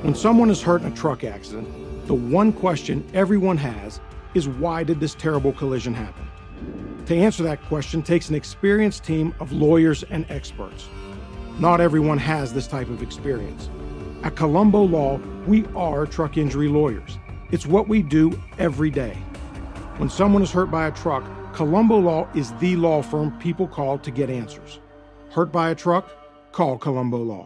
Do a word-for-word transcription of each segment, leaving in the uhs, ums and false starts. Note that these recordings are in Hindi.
When someone is hurt in a truck accident, the one question everyone has is, why did this terrible collision happen? To answer that question takes an experienced team of lawyers and experts. Not everyone has this type of experience. At Colombo Law, we are truck injury lawyers. It's what we do every day. When someone is hurt by a truck, Colombo Law is the law firm people call to get answers. Hurt by a truck? Call Colombo Law.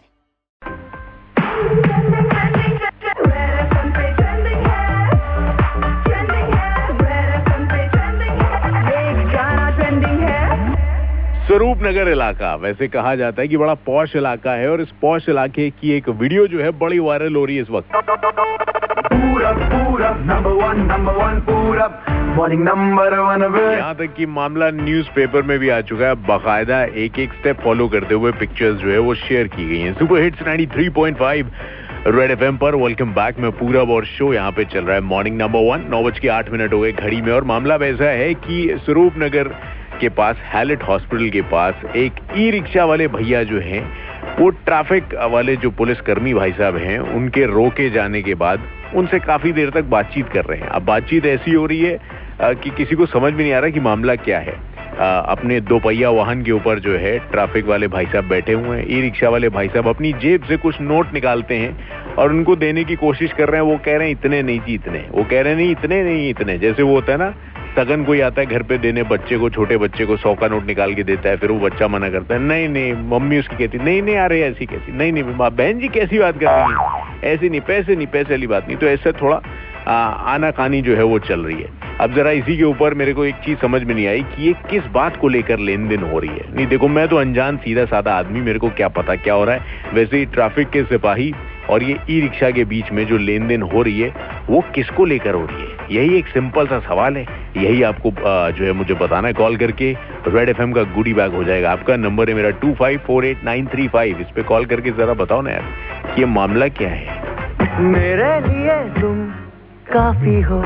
स्वरूप नगर इलाका, वैसे कहा जाता है कि बड़ा पॉश इलाका है और इस पॉश इलाके की एक वीडियो जो है बड़ी वायरल हो रही है इस वक्त। पूरा पूरा नंबर वन नंबर वन पूरा मॉर्निंग नंबर वन। यहाँ तक कि मामला न्यूज़पेपर में भी आ चुका है। बाकायदा एक एक स्टेप फॉलो करते हुए पिक्चर्स जो है वो शेयर की गई हैं। सुपर हिट्स तिरानवे पॉइंट पाँच रेड एफएम पर वेलकम बैक में पूरब और शो यहाँ पे चल रहा है मॉर्निंग नंबर वन। नौ बज के आठ मिनट हो गए घड़ी में और मामला वैसा है कि स्वरूप नगर के पास हैलेट हॉस्पिटल के पास एक ई रिक्शा वाले भैया जो हैं वो ट्रैफिक वाले जो पुलिसकर्मी भाई साहब हैं उनके रोके जाने के बाद उनसे काफी देर तक बातचीत कर रहे हैं। अब बातचीत ऐसी हो रही है कि किसी को समझ में नहीं आ रहा कि मामला क्या है। अपने दो पहिया वाहन के ऊपर जो है ट्रैफिक वाले भाई साहब बैठे हुए हैं। ई रिक्शा वाले भाई साहब अपनी जेब से कुछ नोट निकालते हैं और उनको देने की कोशिश कर रहे हैं। वो कह रहे हैं इतने नहीं जी इतने, वो कह रहे हैं नहीं इतने नहीं इतने। जैसे वो होता है ना, सगन कोई आता है घर पे देने बच्चे को, छोटे बच्चे को सौ का नोट निकाल के देता है, फिर वो बच्चा मना करता है नहीं नहीं, मम्मी उसकी कहती नहीं नहीं आ रही ऐसी कैसी, नहीं नहीं माँ बहन जी कैसी बात कर रही है, ऐसी नहीं, पैसे नहीं, पैसे वाली बात नहीं। तो ऐसे थोड़ा आनाकानी जो है वो चल रही है। अब जरा इसी के ऊपर मेरे को एक चीज समझ में नहीं आई कि ये किस बात को लेकर लेन देन हो रही है। नहीं देखो, मैं तो अनजान सीधा साधा आदमी, मेरे को क्या पता क्या हो रहा है। वैसे ही ट्रैफिक के सिपाही और ये ई रिक्शा के बीच में जो लेन देन हो रही है वो किसको लेकर हो रही है, यही एक सिंपल सा सवाल है। यही आपको जो है मुझे बताना है। कॉल करके रेड एफएम का गुडी बैग हो जाएगा। आपका नंबर है मेरा two five four eight nine three five. इस पे कॉल करके जरा बताओ ना यार कि ये मामला क्या है। मेरे लिए तुम काफी हो,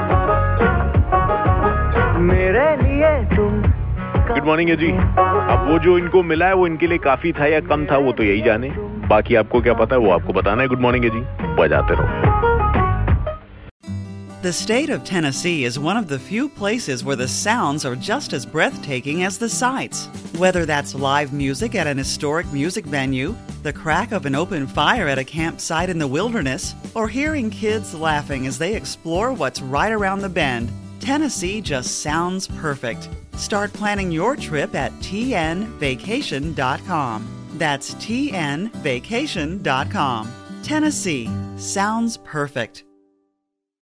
मेरे लिए तुम। गुड मॉर्निंग है जी। अब वो जो इनको मिला है वो इनके लिए काफी था या कम था वो तो यही जाने, बाकी आपको क्या पता है वो आपको बताना है। गुड मॉर्निंग है जी, बजाते रहो। The state of Tennessee is one of the few places where the sounds are just as breathtaking as the sights. Whether that's live music at an historic music venue, the crack of an open fire at a campsite in the wilderness, or hearing kids laughing as they explore what's right around the bend, Tennessee just sounds perfect. Start planning your trip at T N vacation dot com. That's T N vacation dot com. Tennessee sounds perfect.